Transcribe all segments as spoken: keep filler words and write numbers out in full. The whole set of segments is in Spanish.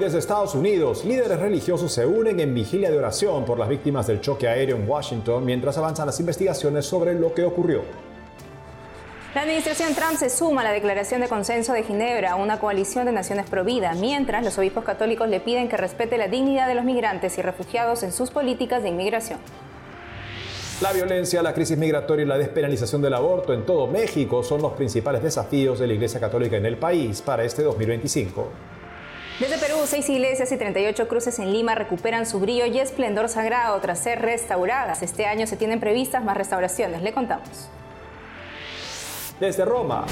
desde Estados Unidos, líderes religiosos se unen en vigilia de oración por las víctimas del choque aéreo en Washington mientras avanzan las investigaciones sobre lo que ocurrió. La administración Trump se suma a la Declaración de Consenso de Ginebra, una coalición de naciones pro vida, mientras los obispos católicos le piden que respete la dignidad de los migrantes y refugiados en sus políticas de inmigración. La violencia, la crisis migratoria y la despenalización del aborto en todo México son los principales desafíos de la Iglesia Católica en el país para este dos mil veinticinco. Desde Perú, seis iglesias y treinta y ocho cruces en Lima recuperan su brillo y esplendor sagrado tras ser restauradas. Este año se tienen previstas más restauraciones, le contamos. Desde Roma.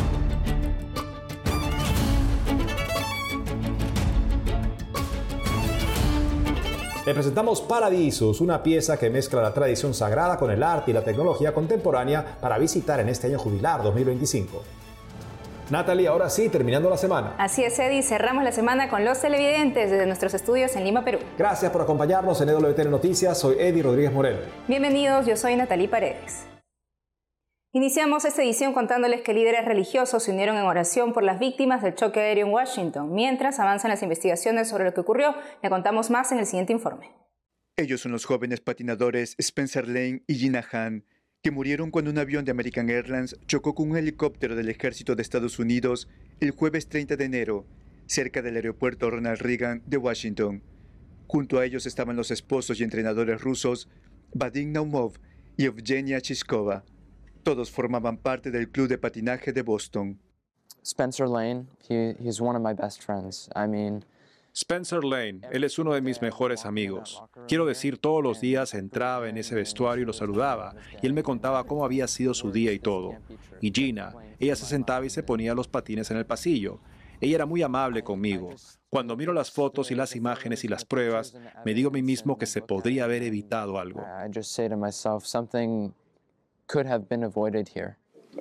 Le presentamos Paradisus, una pieza que mezcla la tradición sagrada con el arte y la tecnología contemporánea para visitar en este año jubilar dos mil veinticinco. Natalie, ahora sí, terminando la semana. Así es, Eddie, cerramos la semana con los televidentes desde nuestros estudios en Lima, Perú. Gracias por acompañarnos en E W T N Noticias, soy Eddie Rodríguez Morel. Bienvenidos, yo soy Natalie Paredes. Iniciamos esta edición contándoles que líderes religiosos se unieron en oración por las víctimas del choque aéreo en Washington. Mientras avanzan las investigaciones sobre lo que ocurrió, le contamos más en el siguiente informe. Ellos son los jóvenes patinadores Spencer Lane y Gina Han, que murieron cuando un avión de American Airlines chocó con un helicóptero del ejército de Estados Unidos el jueves treinta de enero, cerca del aeropuerto Ronald Reagan de Washington. Junto a ellos estaban los esposos y entrenadores rusos Vadim Naumov y Evgenia Chizkova. Todos formaban parte del club de patinaje de Boston. Spencer Lane, he, he's one of my best friends. I mean, Spencer Lane, él es uno de mis mejores amigos. Quiero decir, todos los días entraba en ese vestuario y lo saludaba, y él me contaba cómo había sido su día y todo. Y Gina, ella se sentaba y se ponía los patines en el pasillo. Ella era muy amable conmigo. Cuando miro las fotos y las imágenes y las pruebas, me digo a mí mismo que se podría haber evitado algo. I just say to myself, something could have been avoided here.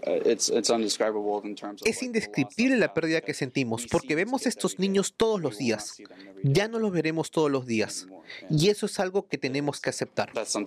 Es indescriptible la pérdida que sentimos porque vemos a estos niños todos los días. Ya no los veremos todos los días. Y eso es algo que tenemos que aceptar.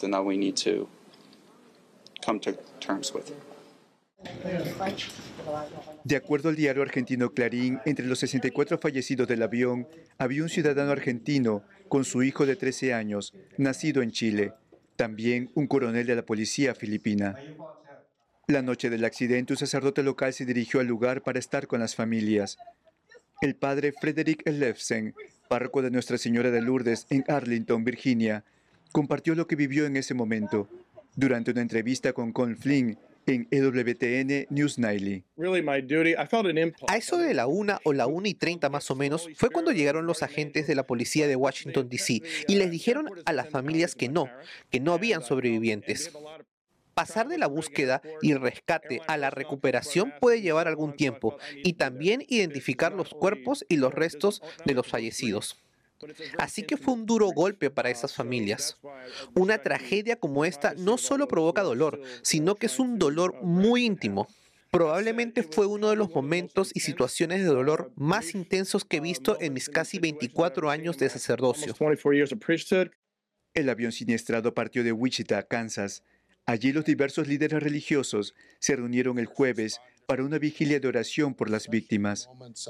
De acuerdo al diario argentino Clarín, entre los sesenta y cuatro fallecidos del avión había un ciudadano argentino con su hijo de trece años, nacido en Chile. También un coronel de la policía filipina. La noche del accidente, un sacerdote local se dirigió al lugar para estar con las familias. El padre Frederick Ellefsen, párroco de Nuestra Señora de Lourdes en Arlington, Virginia, compartió lo que vivió en ese momento durante una entrevista con Con Flynn en E W T N News Nightly. A eso de la una o la una y treinta más o menos fue cuando llegaron los agentes de la policía de Washington, D C y les dijeron a las familias que no, que no habían sobrevivientes. Pasar de la búsqueda y rescate a la recuperación puede llevar algún tiempo y también identificar los cuerpos y los restos de los fallecidos. Así que fue un duro golpe para esas familias. Una tragedia como esta no solo provoca dolor, sino que es un dolor muy íntimo. Probablemente fue uno de los momentos y situaciones de dolor más intensos que he visto en mis casi veinticuatro años de sacerdocio. El avión siniestrado partió de Wichita, Kansas. Allí los diversos líderes religiosos se reunieron el jueves para una vigilia de oración por las víctimas.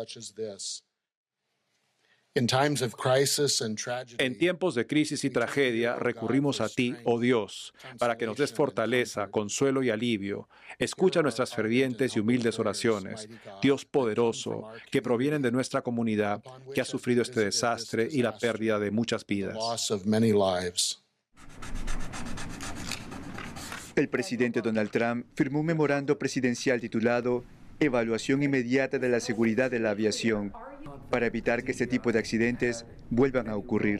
En tiempos de crisis y tragedia, recurrimos a ti, oh Dios, para que nos des fortaleza, consuelo y alivio. Escucha nuestras fervientes y humildes oraciones, Dios poderoso, que provienen de nuestra comunidad, que ha sufrido este desastre y la pérdida de muchas vidas. El presidente Donald Trump firmó un memorando presidencial titulado Evaluación inmediata de la seguridad de la aviación para evitar que este tipo de accidentes vuelvan a ocurrir.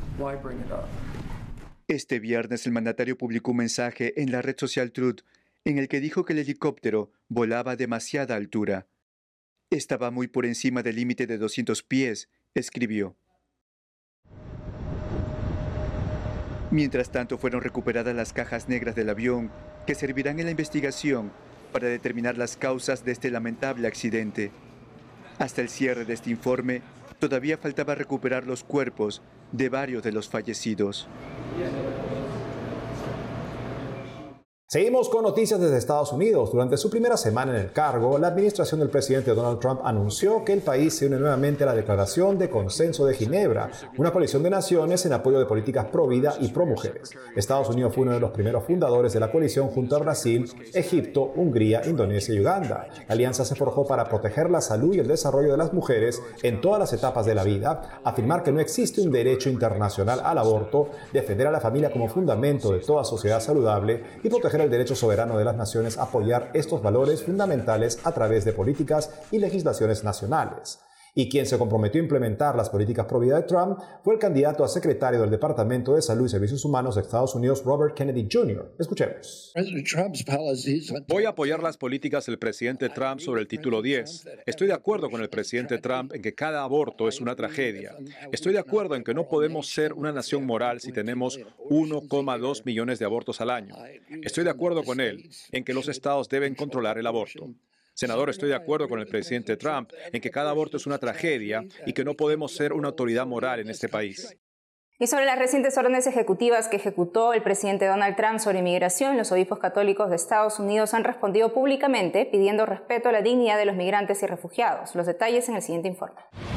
Este viernes el mandatario publicó un mensaje en la red social Truth en el que dijo que el helicóptero volaba a demasiada altura. Estaba muy por encima del límite de doscientos pies, escribió. Mientras tanto, fueron recuperadas las cajas negras del avión, que servirán en la investigación para determinar las causas de este lamentable accidente. Hasta el cierre de este informe, todavía faltaba recuperar los cuerpos de varios de los fallecidos. Seguimos con noticias desde Estados Unidos. Durante su primera semana en el cargo, la administración del presidente Donald Trump anunció que el país se une nuevamente a la Declaración de Consenso de Ginebra, una coalición de naciones en apoyo de políticas pro vida y pro mujeres. Estados Unidos fue uno de los primeros fundadores de la coalición junto a Brasil, Egipto, Hungría, Indonesia y Uganda. La alianza se forjó para proteger la salud y el desarrollo de las mujeres en todas las etapas de la vida, afirmar que no existe un derecho internacional al aborto, defender a la familia como fundamento de toda sociedad saludable y proteger el derecho soberano de las naciones a apoyar estos valores fundamentales a través de políticas y legislaciones nacionales. Y quien se comprometió a implementar las políticas pro vida de Trump fue el candidato a secretario del Departamento de Salud y Servicios Humanos de Estados Unidos, Robert Kennedy junior Escuchemos. Voy a apoyar las políticas del presidente Trump sobre el título diez. Estoy de acuerdo con el presidente Trump en que cada aborto es una tragedia. Estoy de acuerdo en que no podemos ser una nación moral si tenemos uno coma dos millones de abortos al año. Estoy de acuerdo con él en que los estados deben controlar el aborto. Senador, estoy de acuerdo con el presidente Trump en que cada aborto es una tragedia y que no podemos ser una autoridad moral en este país. Y sobre las recientes órdenes ejecutivas que ejecutó el presidente Donald Trump sobre inmigración, los obispos católicos de Estados Unidos han respondido públicamente pidiendo respeto a la dignidad de los migrantes y refugiados. Los detalles en el siguiente informe.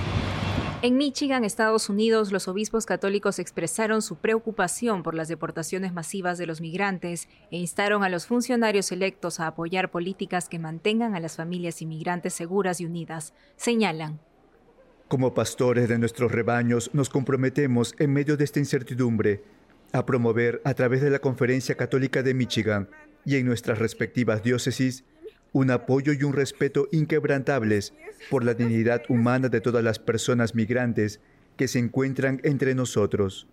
En Michigan, Estados Unidos, los obispos católicos expresaron su preocupación por las deportaciones masivas de los migrantes e instaron a los funcionarios electos a apoyar políticas que mantengan a las familias inmigrantes seguras y unidas. Señalan: como pastores de nuestros rebaños, nos comprometemos en medio de esta incertidumbre a promover a través de la Conferencia Católica de Michigan y en nuestras respectivas diócesis un apoyo y un respeto inquebrantables por la dignidad humana de todas las personas migrantes que se encuentran entre nosotros.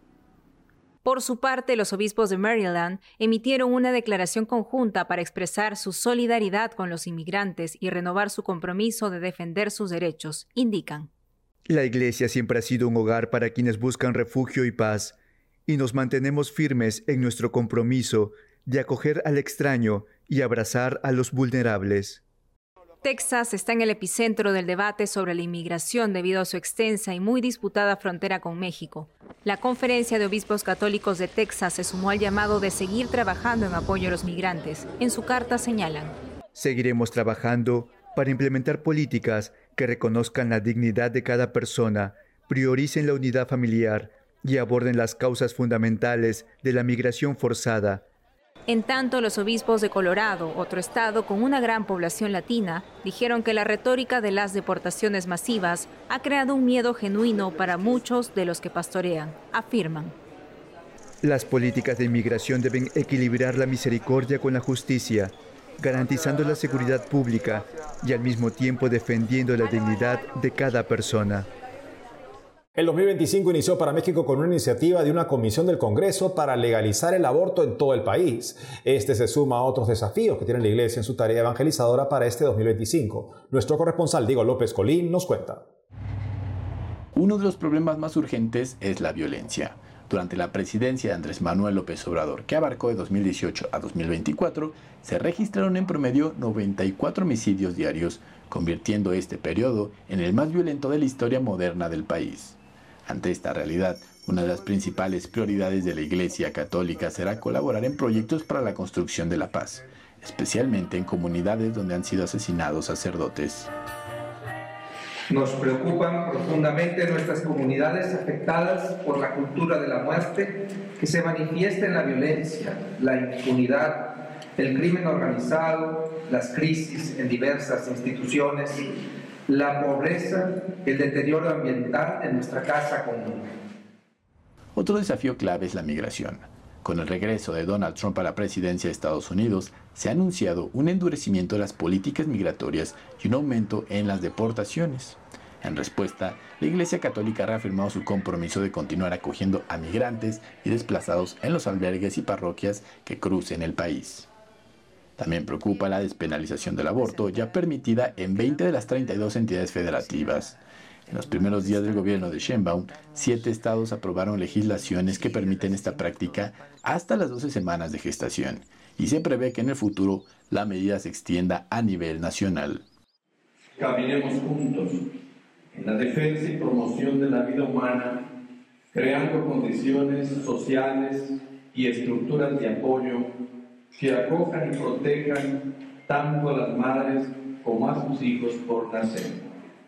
Por su parte, los obispos de Maryland emitieron una declaración conjunta para expresar su solidaridad con los inmigrantes y renovar su compromiso de defender sus derechos. Indican: la Iglesia siempre ha sido un hogar para quienes buscan refugio y paz, y nos mantenemos firmes en nuestro compromiso de acoger al extraño y abrazar a los vulnerables. Texas está en el epicentro del debate sobre la inmigración debido a su extensa y muy disputada frontera con México. La Conferencia de Obispos Católicos de Texas se sumó al llamado de seguir trabajando en apoyo a los migrantes. En su carta señalan: seguiremos trabajando para implementar políticas que reconozcan la dignidad de cada persona, prioricen la unidad familiar y aborden las causas fundamentales de la migración forzada. En tanto, los obispos de Colorado, otro estado con una gran población latina, dijeron que la retórica de las deportaciones masivas ha creado un miedo genuino para muchos de los que pastorean. Afirman: las políticas de inmigración deben equilibrar la misericordia con la justicia, garantizando la seguridad pública y al mismo tiempo defendiendo la dignidad de cada persona. El dos mil veinticinco inició para México con una iniciativa de una comisión del Congreso para legalizar el aborto en todo el país. Este se suma a otros desafíos que tiene la Iglesia en su tarea evangelizadora para este dos mil veinticinco. Nuestro corresponsal Diego López Colín nos cuenta. Uno de los problemas más urgentes es la violencia. Durante la presidencia de Andrés Manuel López Obrador, que abarcó de dos mil dieciocho a dos mil veinticuatro, se registraron en promedio noventa y cuatro homicidios diarios, convirtiendo este periodo en el más violento de la historia moderna del país. Ante esta realidad, una de las principales prioridades de la Iglesia Católica será colaborar en proyectos para la construcción de la paz, especialmente en comunidades donde han sido asesinados sacerdotes. Nos preocupan profundamente nuestras comunidades afectadas por la cultura de la muerte que se manifiesta en la violencia, la impunidad, el crimen organizado, las crisis en diversas instituciones, la pobreza, el deterioro ambiental en nuestra casa común. Otro desafío clave es la migración. Con el regreso de Donald Trump a la presidencia de Estados Unidos, se ha anunciado un endurecimiento de las políticas migratorias y un aumento en las deportaciones. En respuesta, la Iglesia Católica ha reafirmado su compromiso de continuar acogiendo a migrantes y desplazados en los albergues y parroquias que crucen el país. También preocupa la despenalización del aborto, ya permitida en veinte de las treinta y dos entidades federativas. En los primeros días del gobierno de Sheinbaum, siete estados aprobaron legislaciones que permiten esta práctica hasta las doce semanas de gestación, y se prevé que en el futuro la medida se extienda a nivel nacional. Caminemos juntos en la defensa y promoción de la vida humana, creando condiciones sociales y estructuras de apoyo que acojan y protejan tanto a las madres como a sus hijos por nacer.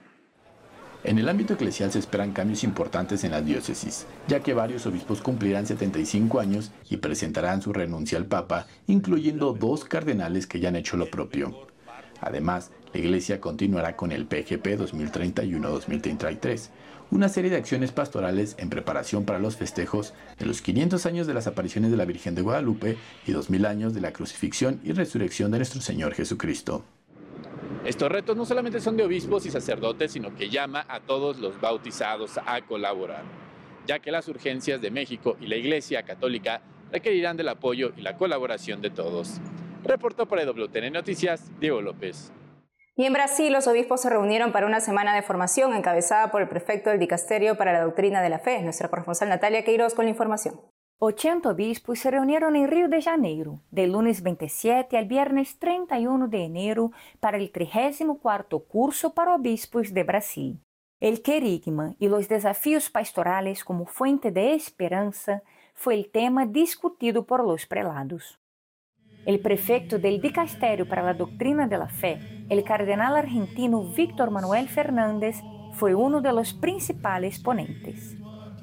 En el ámbito eclesial se esperan cambios importantes en la diócesis, ya que varios obispos cumplirán setenta y cinco años y presentarán su renuncia al Papa, incluyendo dos cardenales que ya han hecho lo propio. Además, la Iglesia continuará con el P G P dos mil treinta y uno a dos mil treinta y tres, una serie de acciones pastorales en preparación para los festejos de los quinientos años de las apariciones de la Virgen de Guadalupe y dos mil años de la crucifixión y resurrección de nuestro Señor Jesucristo. Estos retos no solamente son de obispos y sacerdotes, sino que llama a todos los bautizados a colaborar, ya que las urgencias de México y la Iglesia Católica requerirán del apoyo y la colaboración de todos. Reportó para W T N Noticias, Diego López. Y en Brasil, los obispos se reunieron para una semana de formación encabezada por el prefecto del Dicasterio para la Doctrina de la Fe, nuestra corresponsal Natalia Queiroz con la información. ochenta obispos se reunieron en Río de Janeiro, del lunes veintisiete al viernes treinta y uno de enero, para el trigésimo cuarto curso para obispos de Brasil. El querigma y los desafíos pastorales como fuente de esperanza fue el tema discutido por los prelados. El prefecto del Dicasterio para la Doctrina de la Fe, el cardenal argentino Víctor Manuel Fernández, fue uno de los principales ponentes.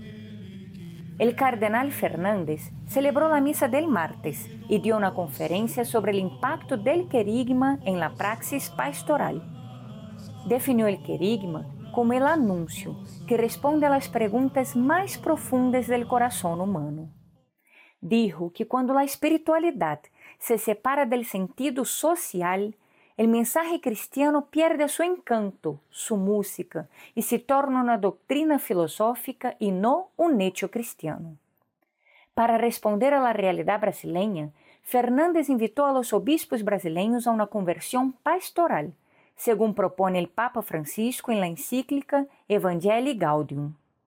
El cardenal Fernández celebró la misa del martes y dio una conferencia sobre el impacto del querigma en la praxis pastoral. Definió el querigma como el anuncio que responde a las preguntas más profundas del corazón humano. Dijo que cuando la espiritualidad se separa del sentido social, el mensaje cristiano pierde su encanto, su música, y se torna una doctrina filosófica y no un hecho cristiano. Para responder a la realidad brasileña, Fernández invitó a los obispos brasileños a una conversión pastoral, según propone el Papa Francisco en la encíclica Evangelii Gaudium.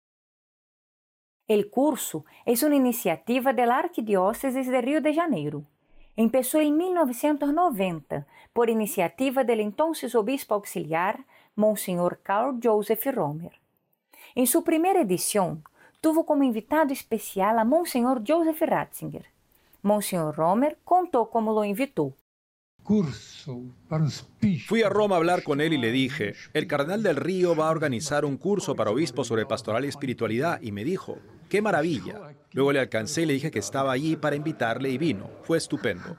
El curso es una iniciativa de la Arquidiócesis de Río de Janeiro. Empezó en mil novecientos noventa por iniciativa del entonces obispo auxiliar, Monseñor Carl Joseph Romer. En su primera edición, tuvo como invitado especial a Monseñor Joseph Ratzinger. Monseñor Romer contó cómo lo invitó. Fui a Roma a hablar con él y le dije, el cardenal del Río va a organizar un curso para obispos sobre pastoral y espiritualidad, y me dijo, ¡qué maravilla! Luego le alcancé y le dije que estaba allí para invitarle y vino. Fue estupendo.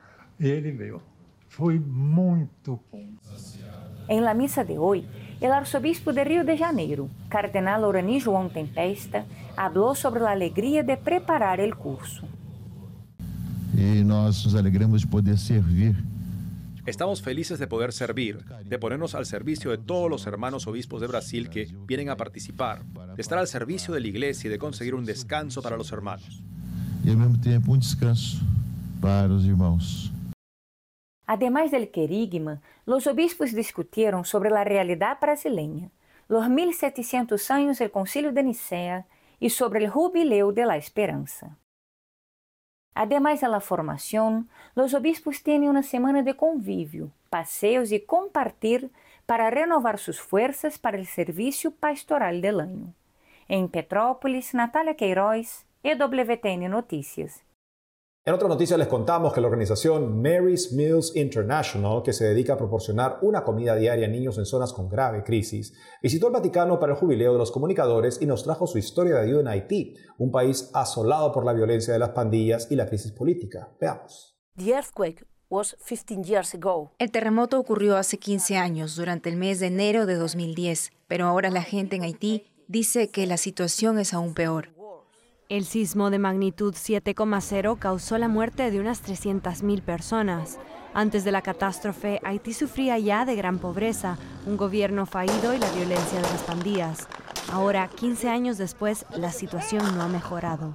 En la misa de hoy, el arzobispo de Río de Janeiro, cardenal Orani João Tempesta, habló sobre la alegría de preparar el curso. Y nós nos alegramos de poder servir. Estamos felices de poder servir, de ponernos al servicio de todos los hermanos obispos de Brasil que vienen a participar, de estar al servicio de la Iglesia y de conseguir un descanso para los hermanos. Y al mismo tiempo un descanso para los hermanos. Además del querigma, los obispos discutieron sobre la realidad brasileña, los mil setecientos años del Concilio de Nicea y sobre el jubileo de la esperanza. Además de la formación, los obispos tienen una semana de convivio, paseos y compartir para renovar sus fuerzas para el servicio pastoral del año. En Petrópolis, Natalia Queiroz, E W T N Noticias. En otra noticia les contamos que la organización Mary's Meals International, que se dedica a proporcionar una comida diaria a niños en zonas con grave crisis, visitó el Vaticano para el jubileo de los comunicadores y nos trajo su historia de ayuda en Haití, un país asolado por la violencia de las pandillas y la crisis política. Veamos. The earthquake was fifteen years ago. El terremoto ocurrió hace quince años, durante el mes de enero de dos mil diez, pero ahora la gente en Haití dice que la situación es aún peor. El sismo de magnitud siete coma cero causó la muerte de unas trescientas mil personas. Antes de la catástrofe, Haití sufría ya de gran pobreza, un gobierno fallido y la violencia de las pandillas. Ahora, quince años después, la situación no ha mejorado.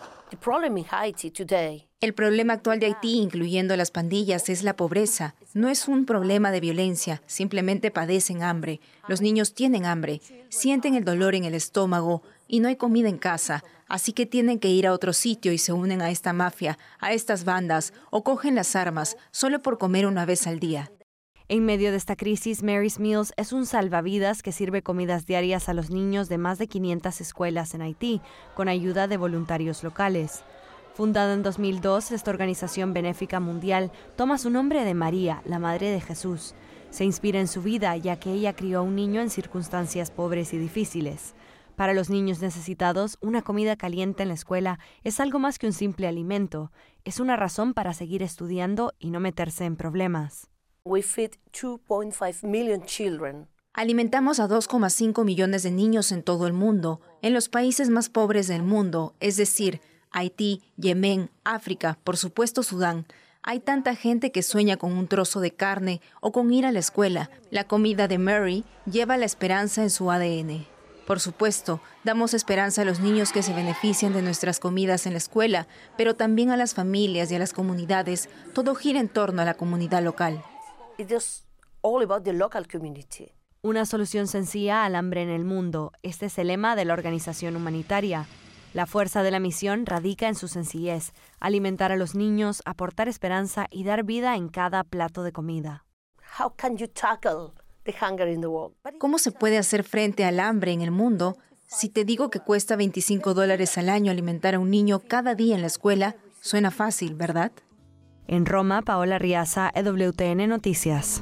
El problema actual de Haití, incluyendo las pandillas, es la pobreza. No es un problema de violencia, simplemente padecen hambre. Los niños tienen hambre, sienten el dolor en el estómago y no hay comida en casa, así que tienen que ir a otro sitio y se unen a esta mafia, a estas bandas, o cogen las armas solo por comer una vez al día. En medio de esta crisis, Mary's Meals es un salvavidas que sirve comidas diarias a los niños de más de quinientas escuelas en Haití, con ayuda de voluntarios locales. Fundada en dos mil dos, esta organización benéfica mundial toma su nombre de María, la Madre de Jesús. Se inspira en su vida, ya que ella crió a un niño en circunstancias pobres y difíciles. Para los niños necesitados, una comida caliente en la escuela es algo más que un simple alimento. Es una razón para seguir estudiando y no meterse en problemas. We feed two point five million children. Alimentamos a dos coma cinco millones de niños en todo el mundo, en los países más pobres del mundo, es decir, Haití, Yemen, África, por supuesto Sudán. Hay tanta gente que sueña con un trozo de carne o con ir a la escuela. La comida de Mary lleva la esperanza en su A D N. Por supuesto, damos esperanza a los niños que se benefician de nuestras comidas en la escuela, pero también a las familias y a las comunidades. Todo gira en torno a la comunidad local. It is all about the local community. Una solución sencilla al hambre en el mundo. Este es el lema de la organización humanitaria. La fuerza de la misión radica en su sencillez: alimentar a los niños, aportar esperanza y dar vida en cada plato de comida. How can you tackle the hunger in the world? ¿Cómo se puede hacer frente al hambre en el mundo? Si te digo que cuesta veinticinco dólares al año alimentar a un niño cada día en la escuela, suena fácil, ¿verdad? En Roma, Paola Riaza, E W T N Noticias.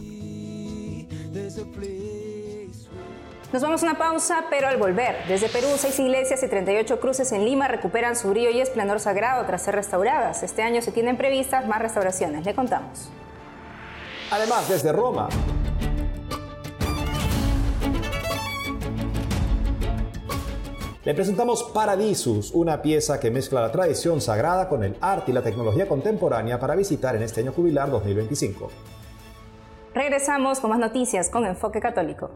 Nos vamos a una pausa, pero al volver, desde Perú, seis iglesias y treinta y ocho cruces en Lima recuperan su brillo y esplendor sagrado tras ser restauradas. Este año se tienen previstas más restauraciones, le contamos. Además, desde Roma, le presentamos Paradisus, una pieza que mezcla la tradición sagrada con el arte y la tecnología contemporánea para visitar en este año jubilar dos mil veinticinco. Regresamos con más noticias con Enfoque Católico.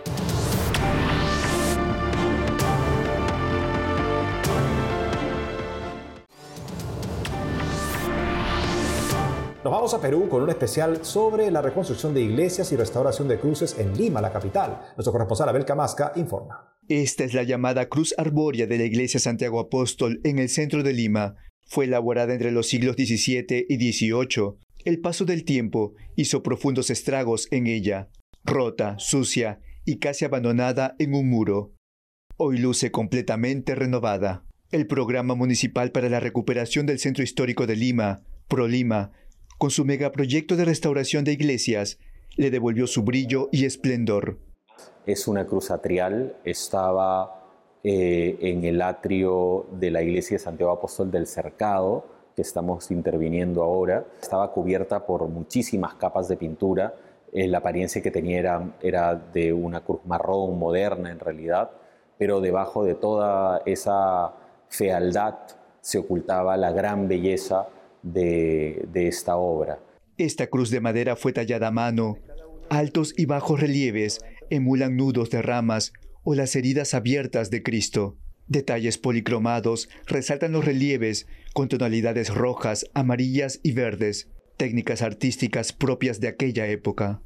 Nos vamos a Perú con un especial sobre la reconstrucción de iglesias y restauración de cruces en Lima, la capital. Nuestro corresponsal Abel Camasca informa. Esta es la llamada cruz arbórea de la iglesia Santiago Apóstol en el centro de Lima. Fue elaborada entre los siglos diecisiete y dieciocho. El paso del tiempo hizo profundos estragos en ella, rota, sucia y casi abandonada en un muro. Hoy luce completamente renovada. El Programa Municipal para la Recuperación del Centro Histórico de Lima, ProLima, con su megaproyecto de restauración de iglesias, le devolvió su brillo y esplendor. Es una cruz atrial, estaba eh, en el atrio de la iglesia de Santiago Apóstol del Cercado, que estamos interviniendo ahora. Estaba cubierta por muchísimas capas de pintura. Eh, la apariencia que tenía era, era de una cruz marrón moderna en realidad, pero debajo de toda esa fealdad se ocultaba la gran belleza De, de esta obra. Esta cruz de madera fue tallada a mano. Altos y bajos relieves emulan nudos de ramas o las heridas abiertas de Cristo. Detalles policromados resaltan los relieves con tonalidades rojas, amarillas y verdes, técnicas artísticas propias de aquella época.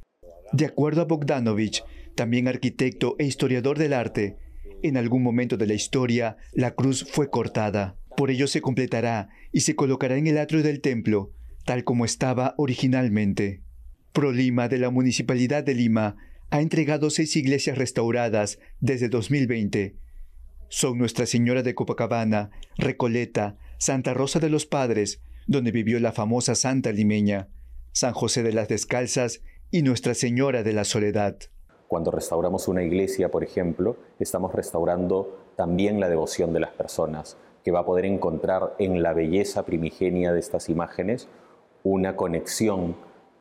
De acuerdo a Bogdanovich, también arquitecto e historiador del arte, en algún momento de la historia la cruz fue cortada. Por ello se completará y se colocará en el atrio del templo, tal como estaba originalmente. ProLima de la Municipalidad de Lima ha entregado seis iglesias restauradas desde dos mil veinte. Son Nuestra Señora de Copacabana, Recoleta, Santa Rosa de los Padres, donde vivió la famosa Santa Limeña, San José de las Descalzas y Nuestra Señora de la Soledad. Cuando restauramos una iglesia, por ejemplo, estamos restaurando también la devoción de las personas, que va a poder encontrar en la belleza primigenia de estas imágenes una conexión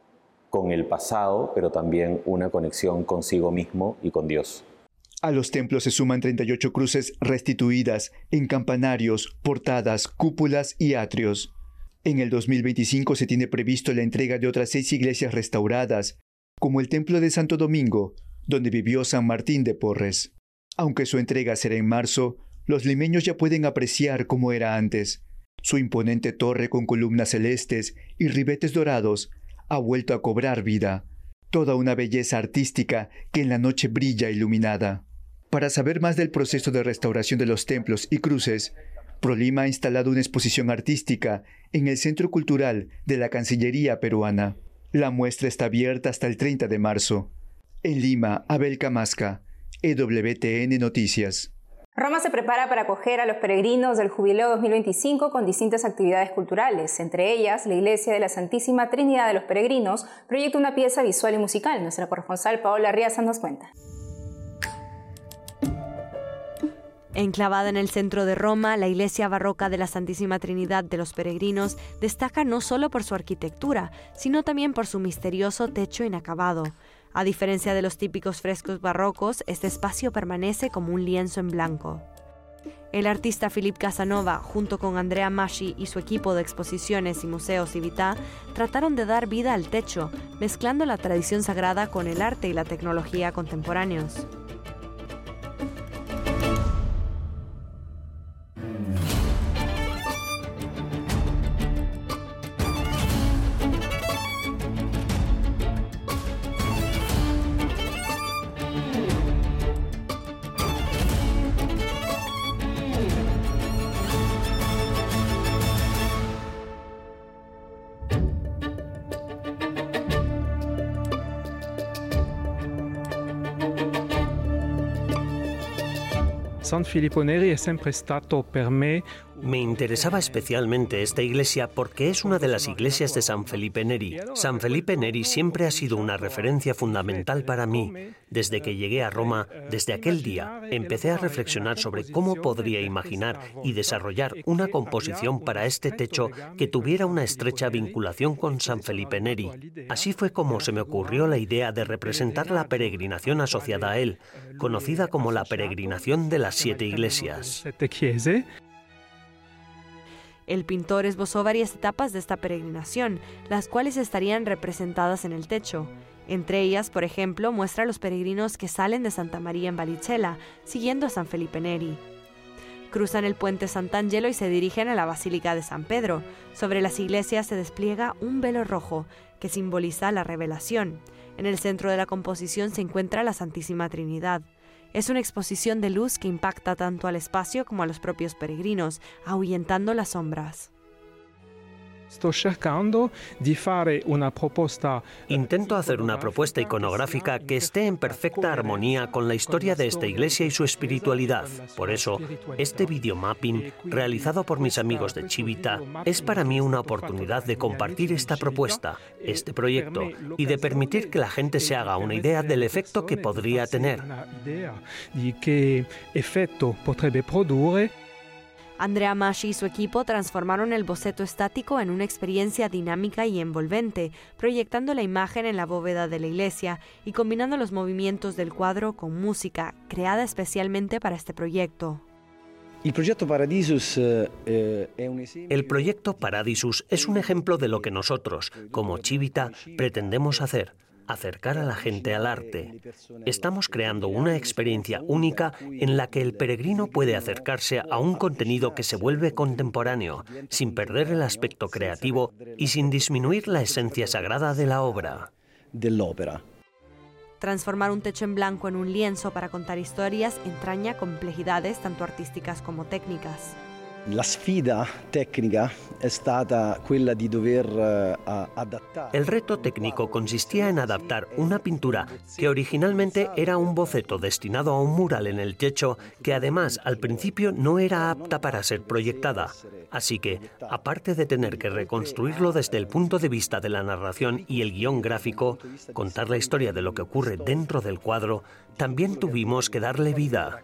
con el pasado, pero también una conexión consigo mismo y con Dios. A los templos se suman treinta y ocho cruces restituidas en campanarios, portadas, cúpulas y atrios. En el dos mil veinticinco se tiene previsto la entrega de otras seis iglesias restauradas, como el Templo de Santo Domingo, donde vivió San Martín de Porres. Aunque su entrega será en marzo, los limeños ya pueden apreciar cómo era antes. Su imponente torre con columnas celestes y ribetes dorados ha vuelto a cobrar vida. Toda una belleza artística que en la noche brilla iluminada. Para saber más del proceso de restauración de los templos y cruces, ProLima ha instalado una exposición artística en el Centro Cultural de la Cancillería peruana. La muestra está abierta hasta el treinta de marzo. En Lima, Abel Camasca, E W T N Noticias. Roma se prepara para acoger a los peregrinos del Jubileo dos mil veinticinco con distintas actividades culturales. Entre ellas, la Iglesia de la Santísima Trinidad de los Peregrinos proyecta una pieza visual y musical. Nuestra corresponsal Paola Riaza nos cuenta. Enclavada en el centro de Roma, la iglesia barroca de la Santísima Trinidad de los Peregrinos destaca no solo por su arquitectura, sino también por su misterioso techo inacabado. A diferencia de los típicos frescos barrocos, este espacio permanece como un lienzo en blanco. El artista Philippe Casanova, junto con Andrea Masci y su equipo de exposiciones y museos Cività, trataron de dar vida al techo, mezclando la tradición sagrada con el arte y la tecnología contemporáneos. San Filippo Neri è sempre stato per me. Me interesaba especialmente esta iglesia porque es una de las iglesias de San Felipe Neri. San Felipe Neri siempre ha sido una referencia fundamental para mí. Desde que llegué a Roma, desde aquel día, empecé a reflexionar sobre cómo podría imaginar y desarrollar una composición para este techo que tuviera una estrecha vinculación con San Felipe Neri. Así fue como se me ocurrió la idea de representar la peregrinación asociada a él, conocida como la peregrinación de las siete iglesias. El pintor esbozó varias etapas de esta peregrinación, las cuales estarían representadas en el techo. Entre ellas, por ejemplo, muestra a los peregrinos que salen de Santa María in Vallicella, siguiendo a San Felipe Neri. Cruzan el puente Sant'Angelo y se dirigen a la Basílica de San Pedro. Sobre las iglesias se despliega un velo rojo, que simboliza la revelación. En el centro de la composición se encuentra la Santísima Trinidad. Es una exposición de luz que impacta tanto al espacio como a los propios peregrinos, ahuyentando las sombras. Intento hacer una propuesta iconográfica que esté en perfecta armonía con la historia de esta iglesia y su espiritualidad. Por eso, este videomapping, realizado por mis amigos de Cività, es para mí una oportunidad de compartir esta propuesta, este proyecto, y de permitir que la gente se haga una idea del efecto que podría tener. Andrea Masci y su equipo transformaron el boceto estático en una experiencia dinámica y envolvente, proyectando la imagen en la bóveda de la iglesia y combinando los movimientos del cuadro con música, creada especialmente para este proyecto. El proyecto Paradisus, eh, el proyecto Paradisus es un ejemplo de lo que nosotros, como Cività, pretendemos hacer. Acercar a la gente al arte. Estamos creando una experiencia única en la que el peregrino puede acercarse a un contenido que se vuelve contemporáneo, sin perder el aspecto creativo y sin disminuir la esencia sagrada de la obra. Transformar un techo en blanco en un lienzo para contar historias entraña complejidades tanto artísticas como técnicas. La sfida tecnica è stata quella di dover adattare. El reto técnico consistía en adaptar una pintura que originalmente era un boceto destinado a un mural en el techo que además al principio no era apta para ser proyectada. Así que, aparte de tener que reconstruirlo desde el punto de vista de la narración y el guión gráfico, contar la historia de lo que ocurre dentro del cuadro, también tuvimos que darle vida.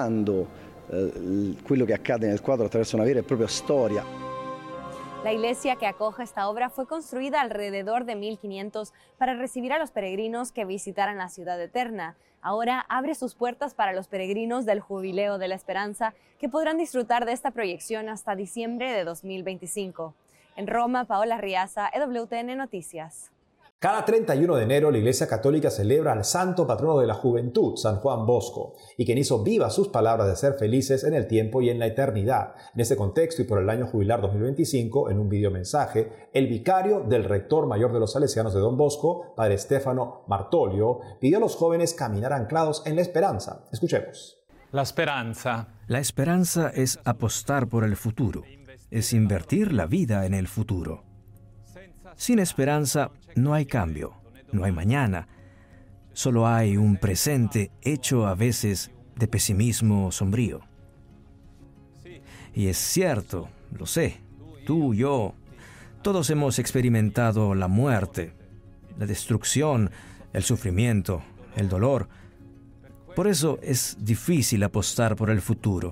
Quello che accade nel quadro attraverso una vera e propria storia. La iglesia que acoge esta obra fue construida alrededor de mil quinientos para recibir a los peregrinos que visitaran la ciudad eterna. Ahora abre sus puertas para los peregrinos del Jubileo de la Esperanza, que podrán disfrutar de esta proyección hasta diciembre de dos mil veinticinco. En Roma, Paola Riaza, E W T N Noticias. Cada treinta y uno de enero la Iglesia Católica celebra al santo patrono de la juventud, San Juan Bosco, y quien hizo vivas sus palabras de ser felices en el tiempo y en la eternidad. En este contexto y por el año jubilar dos mil veinticinco, en un videomensaje, el vicario del rector mayor de los salesianos de Don Bosco, padre Stefano Martolio, pidió a los jóvenes caminar anclados en la esperanza. Escuchemos. La esperanza. La esperanza es apostar por el futuro, es invertir la vida en el futuro. Sin esperanza no hay cambio, no hay mañana. Solo hay un presente hecho a veces de pesimismo sombrío. Y es cierto, lo sé, tú, yo, todos hemos experimentado la muerte, la destrucción, el sufrimiento, el dolor. Por eso es difícil apostar por el futuro.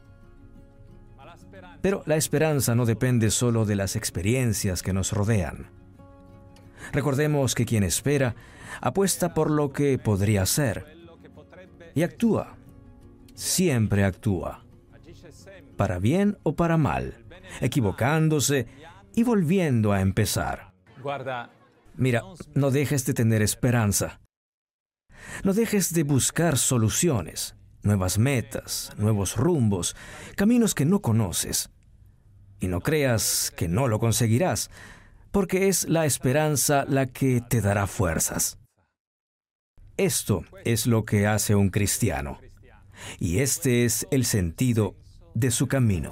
Pero la esperanza no depende solo de las experiencias que nos rodean. Recordemos que quien espera apuesta por lo que podría ser y actúa, siempre actúa, para bien o para mal, equivocándose y volviendo a empezar. Mira, no dejes de tener esperanza. No dejes de buscar soluciones, nuevas metas, nuevos rumbos, caminos que no conoces. Y no creas que no lo conseguirás, porque es la esperanza la que te dará fuerzas. Esto es lo que hace un cristiano, y este es el sentido de su camino.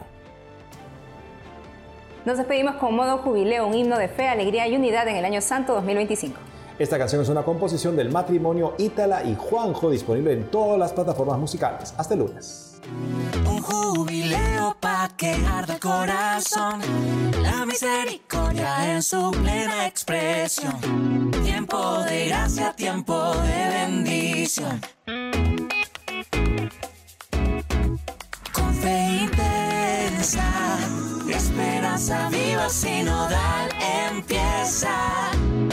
Nos despedimos con Modo Jubileo, un himno de fe, alegría y unidad en el Año Santo dos mil veinticinco. Esta canción es una composición del matrimonio Ítala y Juanjo, disponible en todas las plataformas musicales. Hasta el lunes. Un jubileo pa' que arda el corazón, la misericordia en su plena expresión, tiempo de gracia, tiempo de bendición. Con fe intensa, esperanza viva, sinodal empieza.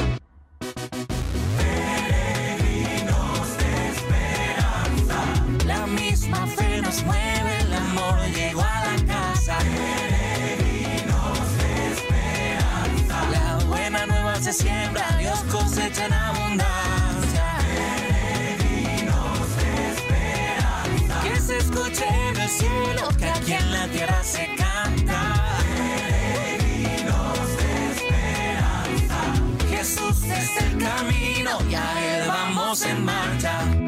Mueve el amor, llegó a la casa. Peregrinos de esperanza. La buena nueva se siembra, Dios cosecha en abundancia. Peregrinos de esperanza. Que se escuche en el cielo, que aquí en la tierra se canta. Peregrinos de esperanza. Jesús es el camino, y a él vamos en marcha.